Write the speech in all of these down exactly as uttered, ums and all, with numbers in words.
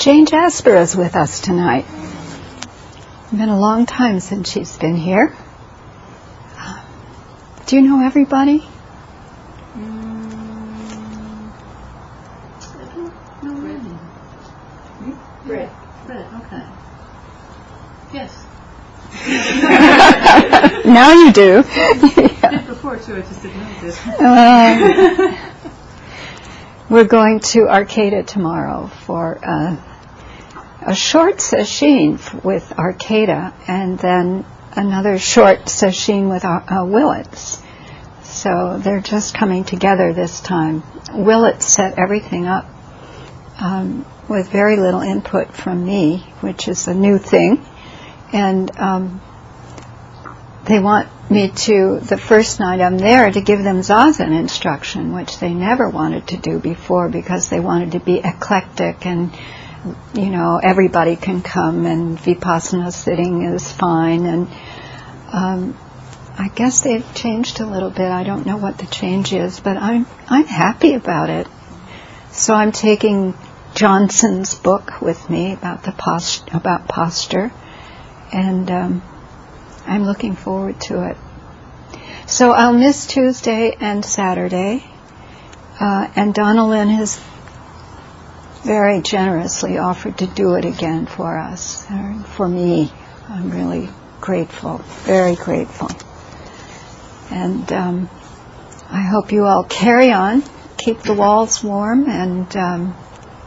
Jane Jasper is with us tonight. It's been a long time since she's been here. Do you know everybody? Mm, I don't know really. Brett. Brett, okay. Yes. Now you do. I did before too, I just didn't know this. Uh, we're going to Arcata tomorrow for uh, a short session with Arcata and then another short session with uh, uh, Willits. So they're just coming together this time. Willits set everything up um, with very little input from me, which is a new thing. And um, they want me to, the first night I'm there, to give them Zazen instruction, which they never wanted to do before because they wanted to be eclectic and, you know, everybody can come and Vipassana sitting is fine. And um, I guess they've changed a little bit. I don't know what the change is, but I'm I'm happy about it. So I'm taking Johnson's book with me about the post, about posture, and um, I'm looking forward to it. So I'll miss Tuesday and Saturday, uh, and Donna Lynn has very generously offered to do it again for us, or for me. I'm really grateful, very grateful. And um, I hope you all carry on, keep the walls warm, and um,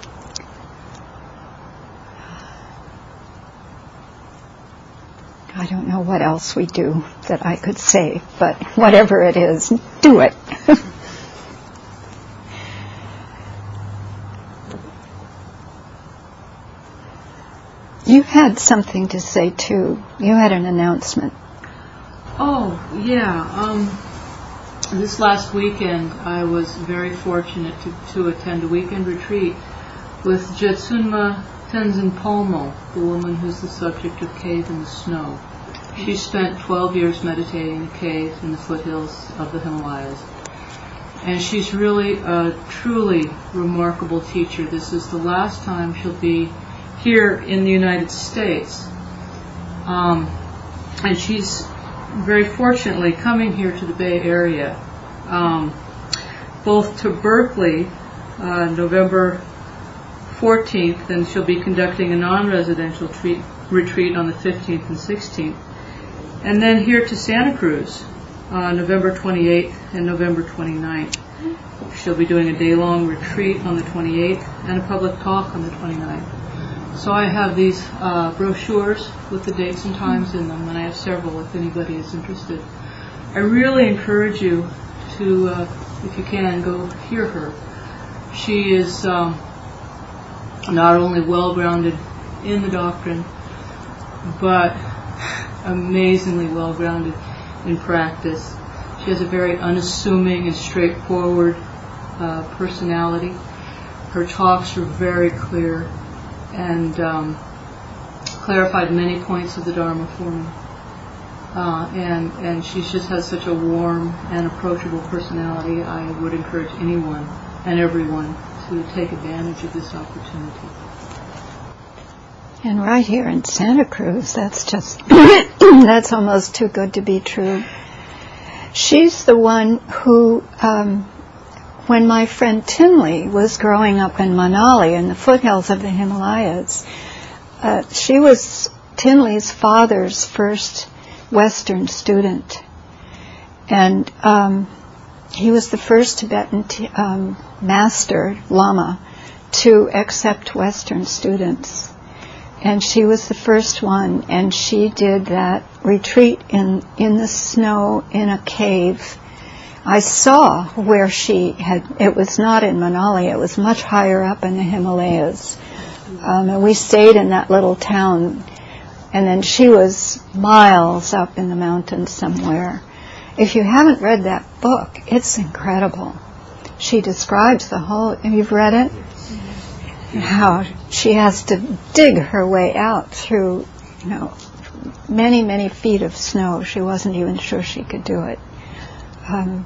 I don't know what else we do that I could say, but whatever it is, do it. You had something to say too. You had an announcement. Oh, yeah. Um, this last weekend, I was very fortunate to, to attend a weekend retreat with Jetsunma Tenzin Palmo, the woman who's the subject of Cave in the Snow. She spent twelve years meditating in a cave in the foothills of the Himalayas. And she's really a truly remarkable teacher. This is the last time she'll be here in the United States. Um, and she's very fortunately coming here to the Bay Area, um, both to Berkeley, uh, November fourteenth, and she'll be conducting a non-residential treat, retreat on the fifteenth and sixteenth, and then here to Santa Cruz, uh, November twenty-eighth and November twenty-ninth. She'll be doing a day-long retreat on the twenty-eighth and a public talk on the twenty-ninth. So I have these uh, brochures with the dates and times in them, and I have several if anybody is interested. I really encourage you to, uh, if you can, go hear her. She is um, not only well-grounded in the doctrine, but amazingly well-grounded in practice. She has a very unassuming and straightforward uh, personality. Her talks are very clear and um, clarified many points of the Dharma for me. Uh, and, and she just has such a warm and approachable personality. I would encourage anyone and everyone to take advantage of this opportunity. And right here in Santa Cruz, that's just, that's almost too good to be true. She's the one who, um, when my friend Tinley was growing up in Manali in the foothills of the Himalayas, uh, she was Tinley's father's first Western student. And um, he was the first Tibetan t- um, master, Lama, to accept Western students. And she was the first one, and she did that retreat in, in the snow in a cave. I saw where she had, it was not in Manali, it was much higher up in the Himalayas. Um, and we stayed in that little town, and then she was miles up in the mountains somewhere. If you haven't read that book, it's incredible. She describes the whole, have you read it? How she has to dig her way out through, you know, many, many feet of snow. She wasn't even sure she could do it. Um,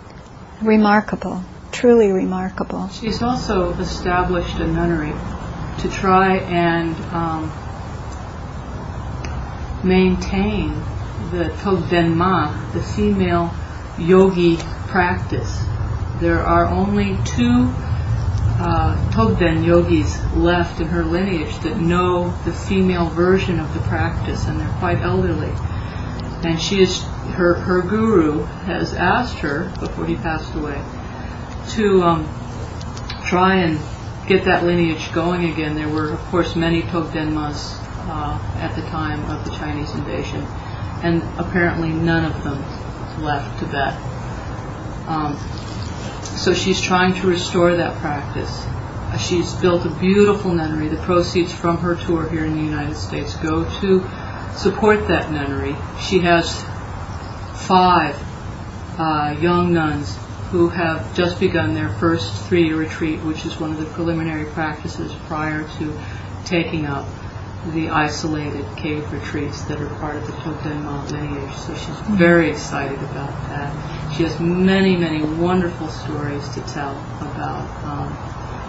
remarkable, truly remarkable. She's also established a nunnery to try and um, maintain the Togdenma, the female yogi practice. There are only two uh, Togden yogis left in her lineage that know the female version of the practice, and they're quite elderly. And she is, her, her guru has asked her, before he passed away, to um, try and get that lineage going again. There were, of course, many Togdenmas uh, at the time of the Chinese invasion, and apparently none of them left Tibet. Um, so she's trying to restore that practice. Uh, she's built a beautiful nunnery. The proceeds from her tour here in the United States go to support that nunnery. She has five uh, young nuns who have just begun their first three-year retreat, which is one of the preliminary practices prior to taking up the isolated cave retreats that are part of the Togdenma lineage. So she's very excited about that. She has many, many wonderful stories to tell about um,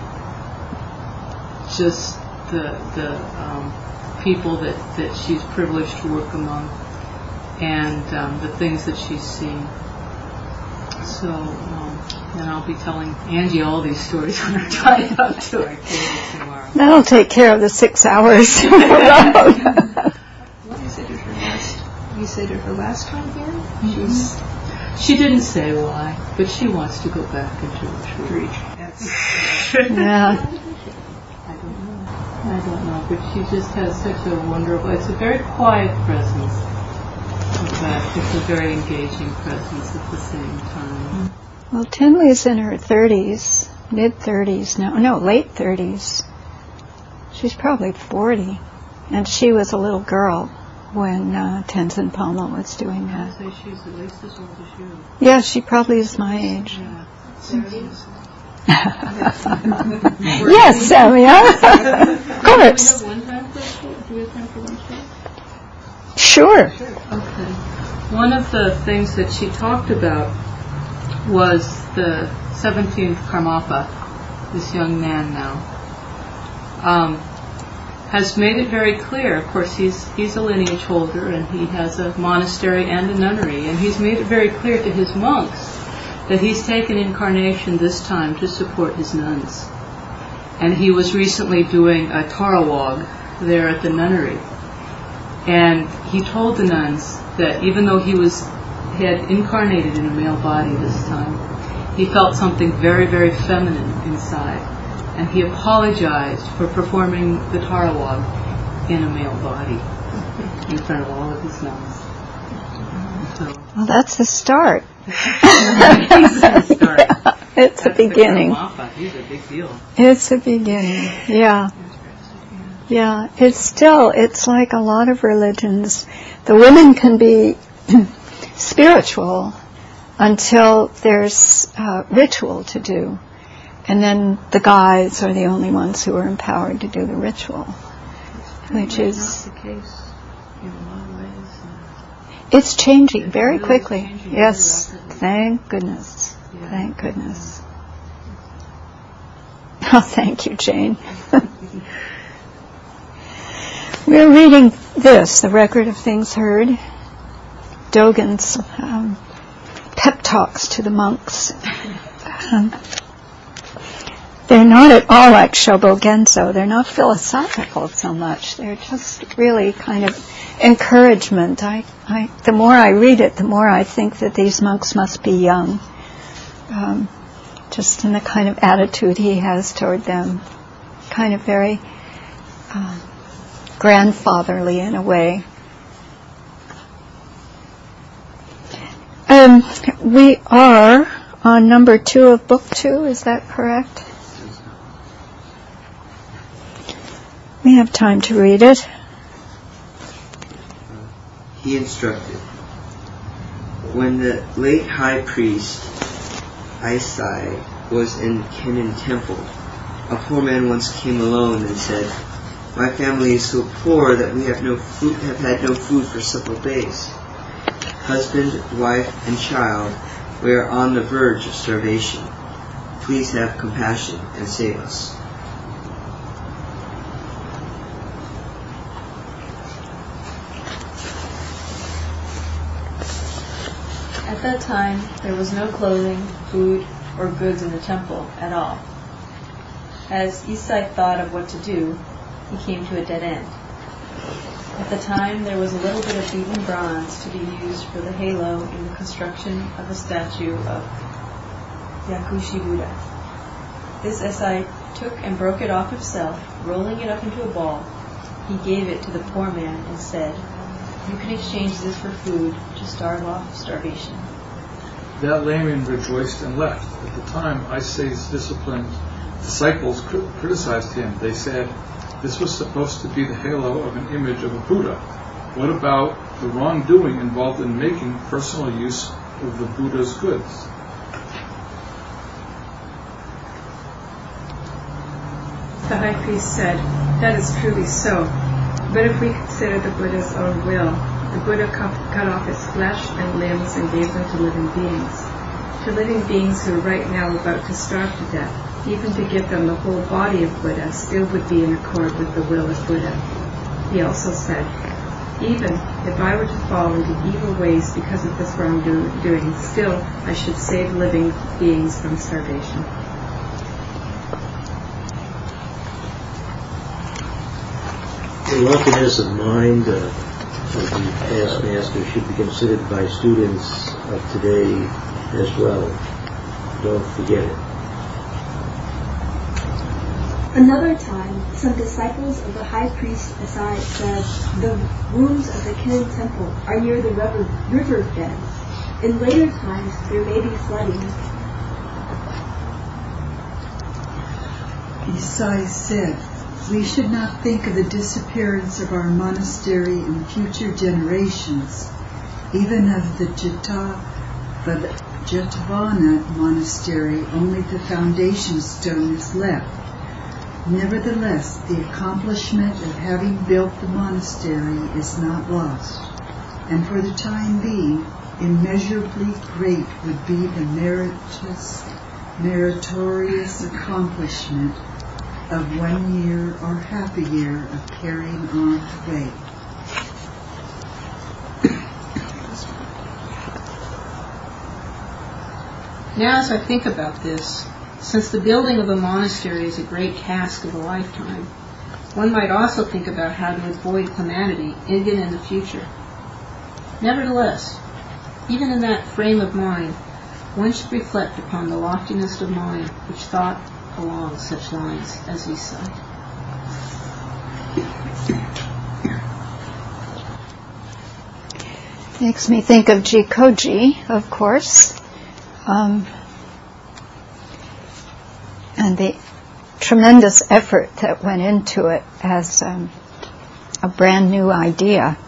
just the the um, people that, that she's privileged to work among, and um, the things that she's seen. So, um, and I'll be telling Angie all these stories when I drive up to Arcadia tomorrow. That'll take care of the six hours on the road. What is it at her last? You said at her last time here? Mm-hmm. She's. She didn't say why, but she wants to go back into retreat. Yeah. I don't know. I don't know, but she just has such a wonderful. It's a very quiet presence. In fact, it's a very engaging presence at the same time. Well, Tinley's in her thirties, mid-thirties now. No, late thirties. She's probably forty. And she was a little girl when uh, Tenzin Palmo was doing that. I'd say she's at least as old as you. Yeah, she probably is my age. Yeah. Yes, Samia. Of course. Do we have one time for, do we have time for one show? Sure. Sure. Okay. One of the things that she talked about was the seventeenth Karmapa, this young man now, um, has made it very clear. Of course, he's he's a lineage holder, and he has a monastery and a nunnery, and he's made it very clear to his monks that he's taken incarnation this time to support his nuns. And he was recently doing a tarawog there at the nunnery. And he told the nuns that even though he was had incarnated in a male body this time, he felt something very, very feminine inside. And he apologized for performing the tarawog in a male body in front of all of his nuns. So, well, that's the start. it's a start. It's a beginning. He's a big deal. It's a beginning. Yeah. Yeah. It's still, it's like a lot of religions. The women can be spiritual until there's uh, ritual to do. And then the guys are the only ones who are empowered to do the ritual. Which is... not the case in a lot of ways. It's changing very It's really quickly. changing Yes. very rapidly. Thank goodness. Yeah. Thank goodness. Oh, thank you, Jane. We're reading this, the Record of Things Heard, Dogen's um, pep talks to the monks. Um, they're not at all like Shobo Genzo. They're not philosophical so much. They're just really kind of encouragement. I, I, the more I read it, the more I think that these monks must be young. Um, just in the kind of attitude he has toward them. Kind of very um, grandfatherly in a way. Um, we are on number two of book two, is that correct? We have time to read it. He instructed, when the late high priest Aisai was in Kenin Temple, a poor man once came alone and said, "My family is so poor that we have no food, have had no food for several days. Husband, wife, and child, we are on the verge of starvation. Please have compassion and save us." At that time, there was no clothing, food, or goods in the temple at all. As Isai thought of what to do, he came to a dead end. At the time, there was a little bit of beaten bronze to be used for the halo in the construction of a statue of Yakushi Buddha. This Isai took and broke it off himself, rolling it up into a ball. He gave it to the poor man and said, "You can exchange this for food to starve off starvation." That layman rejoiced and left. At the time, Isai's disciplined disciples cri- criticized him. They said, "This was supposed to be the halo of an image of a Buddha. What about the wrongdoing involved in making personal use of the Buddha's goods?" The high priest said, "That is truly so. But if we consider the Buddha's own will, the Buddha cut off his flesh and limbs and gave them to living beings. To living beings who are right now about to starve to death, even to give them the whole body of Buddha still would be in accord with the will of Buddha." He also said, "Even if I were to fall into evil ways because of this wrongdoing, still I should save living beings from starvation." The loftiness of mind uh, of the past master should be considered by students of today as well. Don't forget it. Another time, some disciples of the high priest Isai said, "The rooms of the Kinnan temple are near the river, river beds. In later times, there may be flooding." Isai said, "We should not think of the disappearance of our monastery in future generations. Even of the Jeta, the Jetavana monastery, only the foundation stone is left. Nevertheless, the accomplishment of having built the monastery is not lost, and for the time being, immeasurably great would be the meritorious, meritorious accomplishment of one year or half a year of carrying on the way." Now as I think about this, since the building of a monastery is a great task of a lifetime, one might also think about how to avoid calamity even in the future. Nevertheless, even in that frame of mind, one should reflect upon the loftiness of mind which thought along such lines as he said. Makes me think of Jikoji, of course, um, and the tremendous effort that went into it as um, a brand new idea.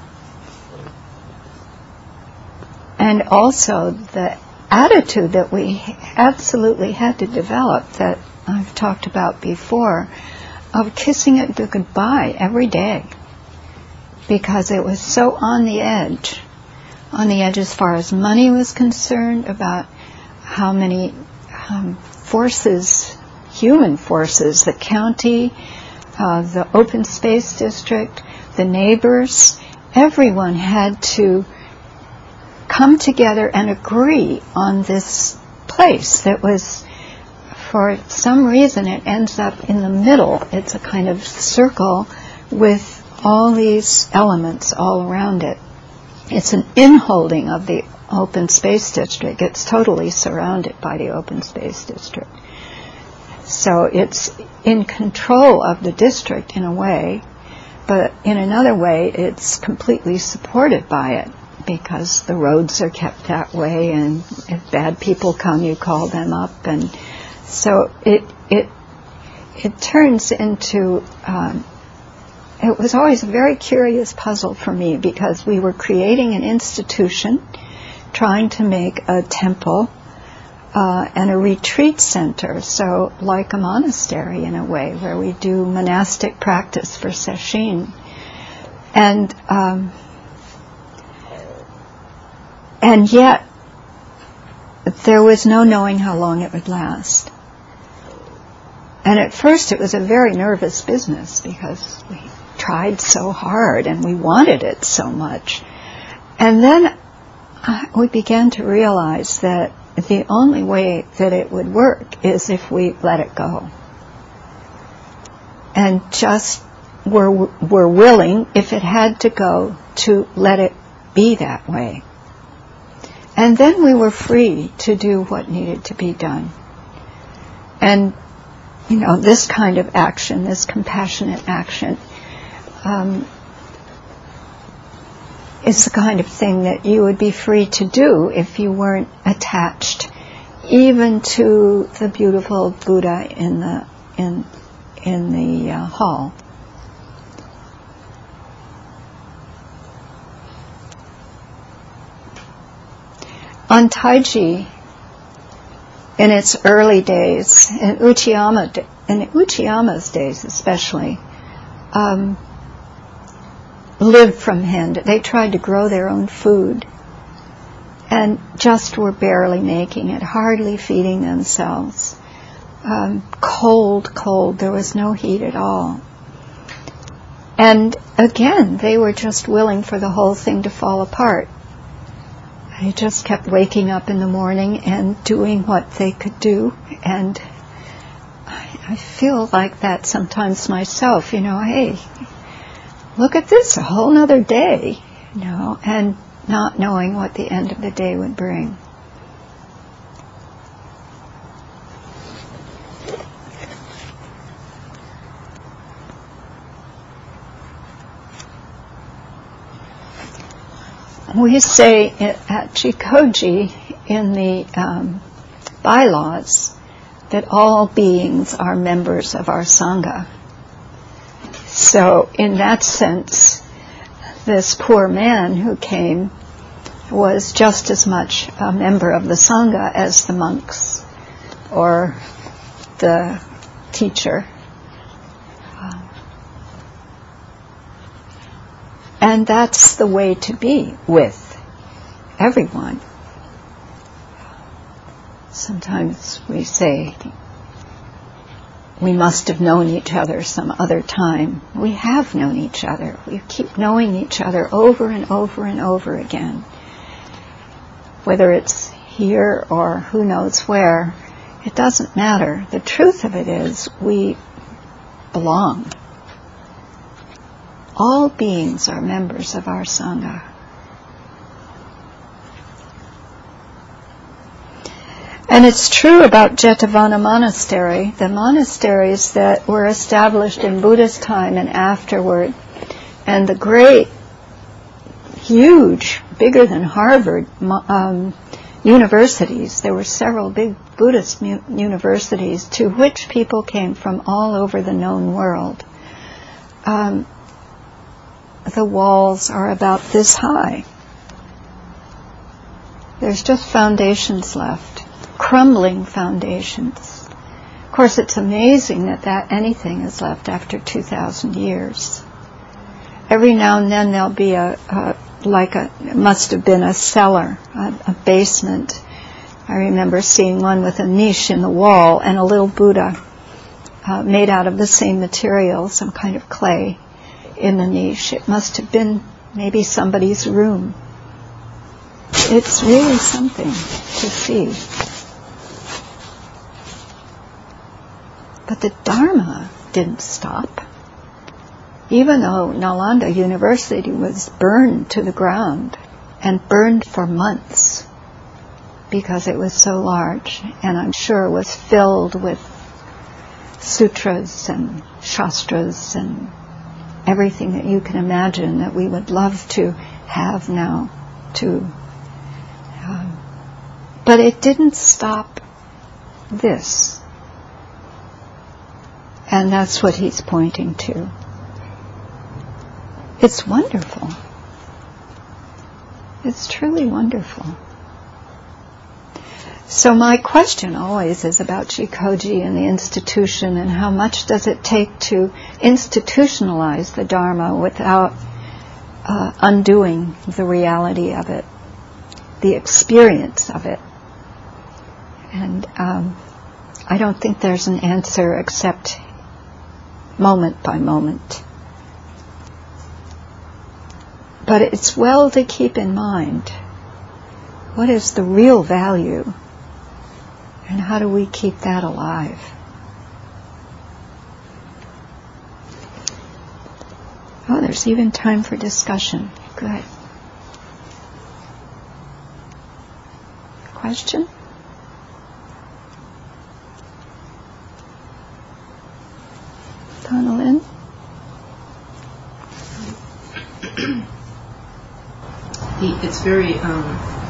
And also the attitude that we absolutely had to develop that I've talked about before, of kissing it goodbye every day, because it was so on the edge, on the edge as far as money was concerned, about how many um, forces, human forces, the county, uh, the open space district, the neighbors, everyone had to come together and agree on this place that was, for some reason, it ends up in the middle. It's a kind of circle with all these elements all around it. It's an inholding of the open space district. It's totally surrounded by the open space district. So it's in control of the district in a way, but in another way it's completely supported by it, because the roads are kept that way, and if bad people come, you call them up, and so it it it turns into. Um, it was always a very curious puzzle for me, because we were creating an institution, trying to make a temple uh, and a retreat center, so like a monastery in a way, where we do monastic practice for sesshin, and. Um, And yet, there was no knowing how long it would last. And at first it was a very nervous business, because we tried so hard and we wanted it so much. And then I, we began to realize that the only way that it would work is if we let it go. And just were, were willing, if it had to go, to let it be that way. And then we were free to do what needed to be done. And, you know, this kind of action, this compassionate action, um, is the kind of thing that you would be free to do if you weren't attached even to the beautiful Buddha in the in in the uh, hall. On Taiji, in its early days, in Uchiyama, in Uchiyama's days especially, um, lived from hand. They tried to grow their own food and just were barely making it, hardly feeding themselves. Um, cold, cold. There was no heat at all. And again, they were just willing for the whole thing to fall apart. They just kept waking up in the morning and doing what they could do. And I, I feel like that sometimes myself, you know, hey, look at this, a whole nother day, you know, and not knowing what the end of the day would bring. We say at Jikoji in the um, bylaws that all beings are members of our Sangha. So in that sense, this poor man who came was just as much a member of the Sangha as the monks or the teacher. And that's the way to be with everyone. Sometimes we say, we must have known each other some other time. We have known each other. We keep knowing each other over and over and over again. Whether it's here or who knows where, it doesn't matter. The truth of it is we belong. All beings are members of our Sangha. And it's true about Jetavana Monastery, the monasteries that were established in Buddha's time and afterward, and the great, huge, bigger than Harvard um, universities. There were several big Buddhist mu- universities to which people came from all over the known world. Um, the walls are about this high. There's just foundations left. Crumbling foundations. Of course, it's amazing that, that anything is left after two thousand years. Every now and then there'll be a, a like a, it must have been a cellar, a, a basement. I remember seeing one with a niche in the wall and a little Buddha uh, made out of the same material, some kind of clay in the niche. It must have been maybe somebody's room. It's really something to see. But the Dharma didn't stop. Even though Nalanda University was burned to the ground, and burned for months, because it was so large, and I'm sure was filled with sutras and shastras and everything that you can imagine that we would love to have now too. Um, but it didn't stop this. And that's what he's pointing to. It's wonderful. It's truly wonderful. So my question always is about Jikoji and the institution, and how much does it take to institutionalize the Dharma without uh, undoing the reality of it, the experience of it. And um, I don't think there's an answer except moment by moment. But it's well to keep in mind What is the real value? And how do we keep that alive? Oh, there's even time for discussion. Good. Question? Donna Lynn? It's very um,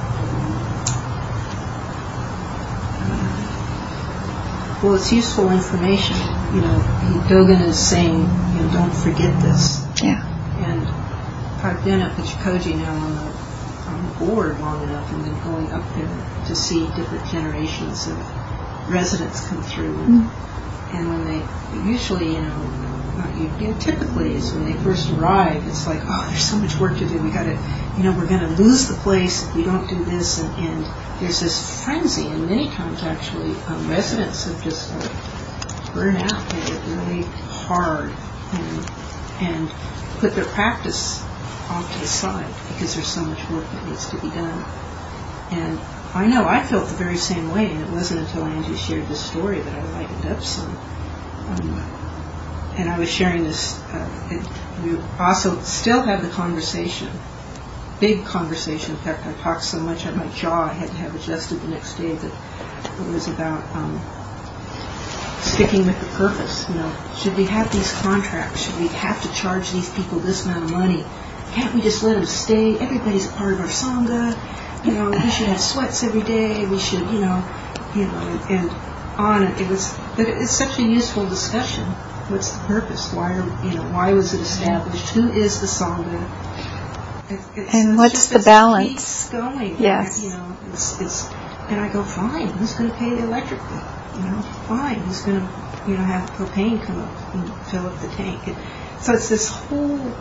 well, it's useful information. You know, Dogen is saying, you know, don't forget this. Yeah. And I've been at Pichikoji now on the, on the board long enough and been going up there to see different generations of residents come through. And, mm. and when they, usually, you know, not you, you know, typically is when they first arrive, it's like, oh, there's so much work to do. We got to, you know, we're going to lose the place if we don't do this. And, and there's this frenzy, and many times actually um, residents have just like, burn out. They get really hard and and put their practice off to the side because there's so much work that needs to be done. And I know I felt the very same way, and it wasn't until Angie shared this story that I lightened up some. Um, and I was sharing this, uh, it, we also still had the conversation, big conversation. In fact, I talked so much on my jaw I had to have adjusted the next day that it was about um, sticking with the purpose. You know, should we have these contracts? Should we have to charge these people this amount of money? Can't we just let them stay? Everybody's a part of our sangha. You know, we should have sweats every day. We should, you know, you know, and, and on it. It was, but it's such a useful discussion. What's the purpose? Why are, you know, why was it established? Who is the sangha? It, it's, and it's what's just, the balance? Going. Yes. You know, it's, it's, and I go, fine. Who's going to pay the electric bill? You know, fine. Who's going to, you know, have propane come up and fill up the tank? It, so it's this whole.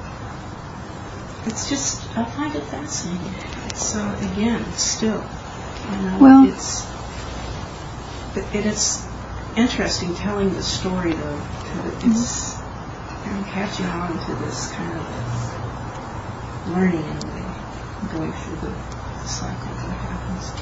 It's just, I find it fascinating. So again, still, you know, well, it's it, it's interesting telling the story though. It's mm-hmm. I'm catching on to this kind of learning in a way, going through the, the cycle that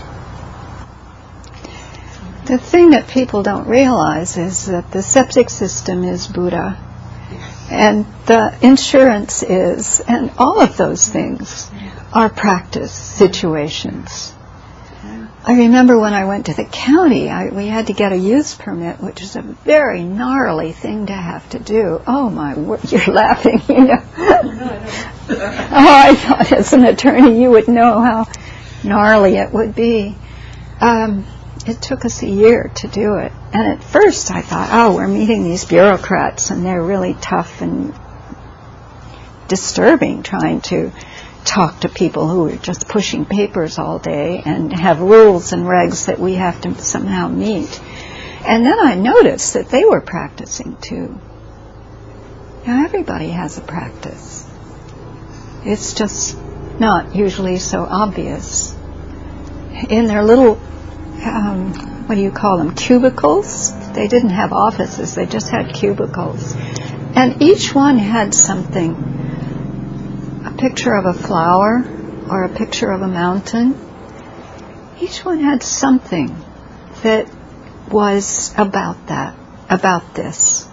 happens. The thing that people don't realize is that the septic system is Buddha. And the insurance is, and all of those things are practice situations. I remember when I went to the county, I, we had to get a use permit, which is a very gnarly thing to have to do. Oh my word, you're laughing, you know. Oh, I thought as an attorney you would know how gnarly it would be. Um, It took us a year to do it. And at first I thought, oh, we're meeting these bureaucrats and they're really tough and disturbing trying to talk to people who are just pushing papers all day and have rules and regs that we have to somehow meet. And then I noticed that they were practicing too. Now everybody has a practice. It's just not usually so obvious. In their little Um, what do you call them, cubicles? They didn't have offices, they just had cubicles. And each one had something, a picture of a flower or a picture of a mountain. Each one had something that was about that, about this.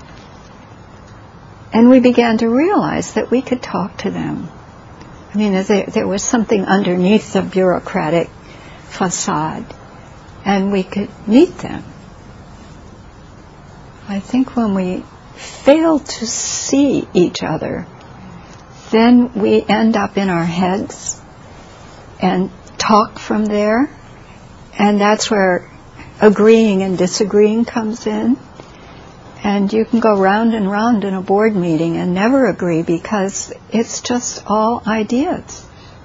And we began to realize that we could talk to them. I mean, there, there was something underneath the bureaucratic facade. And we could meet them. I think when we fail to see each other, then we end up in our heads and talk from there. And that's where agreeing and disagreeing comes in. And you can go round and round in a board meeting and never agree because it's just all ideas.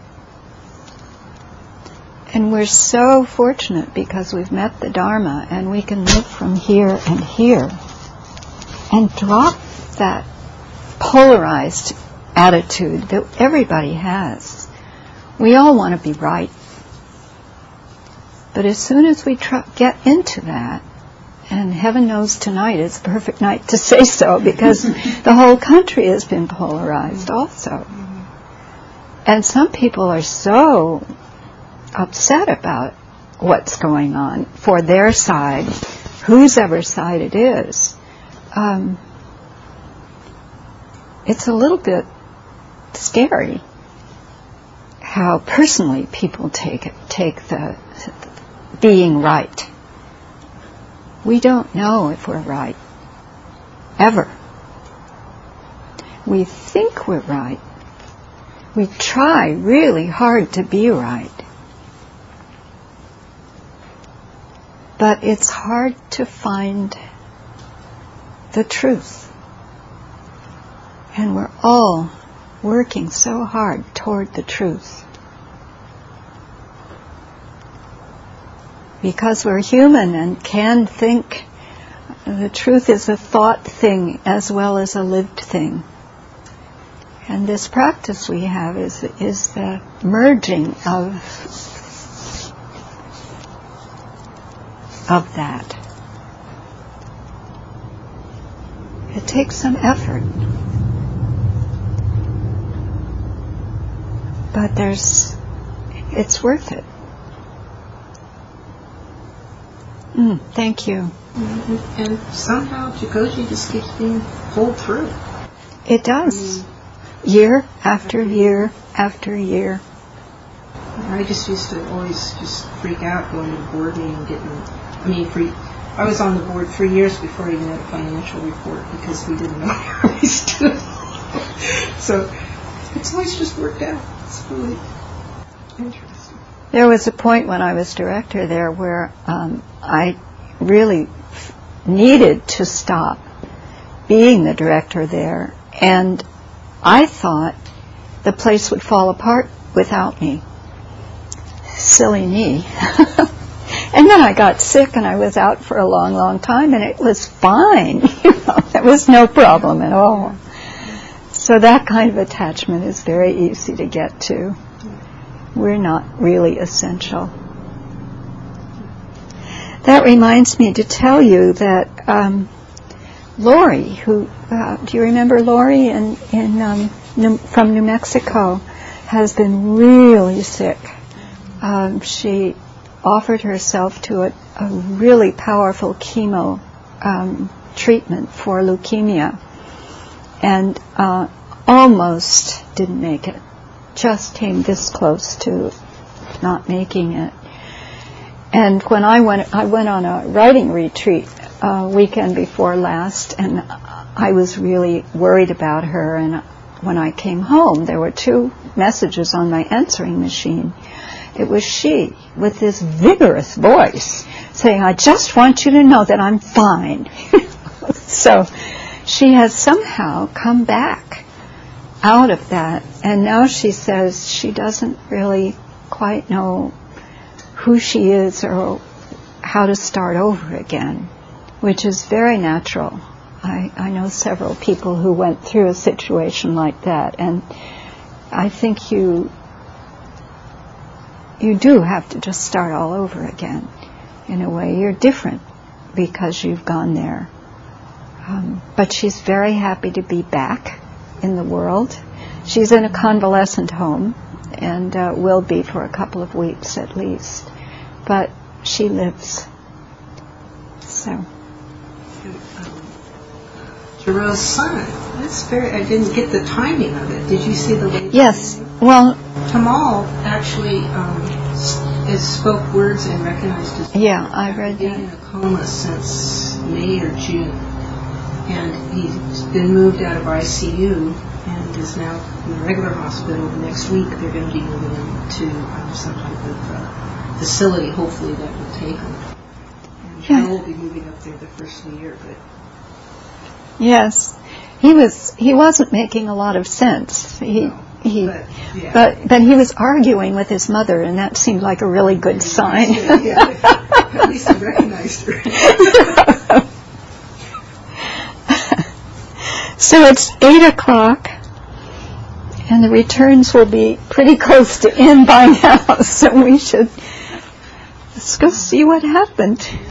And we're so fortunate because we've met the Dharma and we can live from here and here and drop that polarized attitude that everybody has. We all want to be right. But as soon as we tr- get into that, and heaven knows tonight is the perfect night to say so because the whole country has been polarized also. And some people are so upset about what's going on for their side, whose ever side it is. Um, it's a little bit scary how personally people take it, take the being right. We don't know if we're right, ever. We think we're right. We try really hard to be right. But it's hard to find the truth. And we're all working so hard toward the truth. Because we're human and can think, the truth is a thought thing as well as a lived thing. And this practice we have is is the merging of of that. It takes some effort. But there's it's worth it. Mm, thank you. Mm-hmm. And somehow Jikoji just keeps being pulled through. It does. Mm. Year after year after year. I just used to always just freak out going to the board meeting and getting, I mean, for, I was on the board three years before I even had a financial report because we didn't know where we stood. So it's always just worked out. It's really interesting. There was a point when I was director there where um, I really f- needed to stop being the director there, and I thought the place would fall apart without me. Silly me. And then I got sick and I was out for a long, long time, and it was fine. You know, there was no problem at all. So that kind of attachment is very easy to get to. We're not really essential. That reminds me to tell you that um, Lori, who uh, do you remember Lori in, in um, New, from New Mexico, has been really sick. Um, she offered herself to a, a really powerful chemo um, treatment for leukemia, and uh, almost didn't make it. Just came this close to not making it. And when I went, I went on a writing retreat uh, weekend before last, and I was really worried about her. And when I came home, there were two messages on my answering machine. It was she, with this vigorous voice, saying, "I just want you to know that I'm fine." So she has somehow come back out of that, and now she says she doesn't really quite know who she is or how to start over again, which is very natural. I, I know several people who went through a situation like that, and I think you you do have to just start all over again. In a way, you're different because you've gone there. Um, but she's very happy to be back in the world. She's in a convalescent home and uh, will be for a couple of weeks at least. But she lives. So. Giroux's son. That's very. I didn't get the timing of it. Did you see the latest? Yes. Well, Tamal actually um, has spoke words and recognized his. Yeah, I read been that. in a coma since May or June, and he's been moved out of I C U and is now in the regular hospital. Next week, they're going to be moving him to um, some type of uh, facility. Hopefully, that will take him. And Yeah. Joe will be moving up there the first of the year, but. Yes, he was. He wasn't making a lot of sense. He, No, he, but, yeah. but but he was arguing with his mother, and that seemed like a really good sign. Yeah, yeah. At least he recognized her. So it's eight o'clock, and the returns will be pretty close to in by now. So we should let's go see what happened.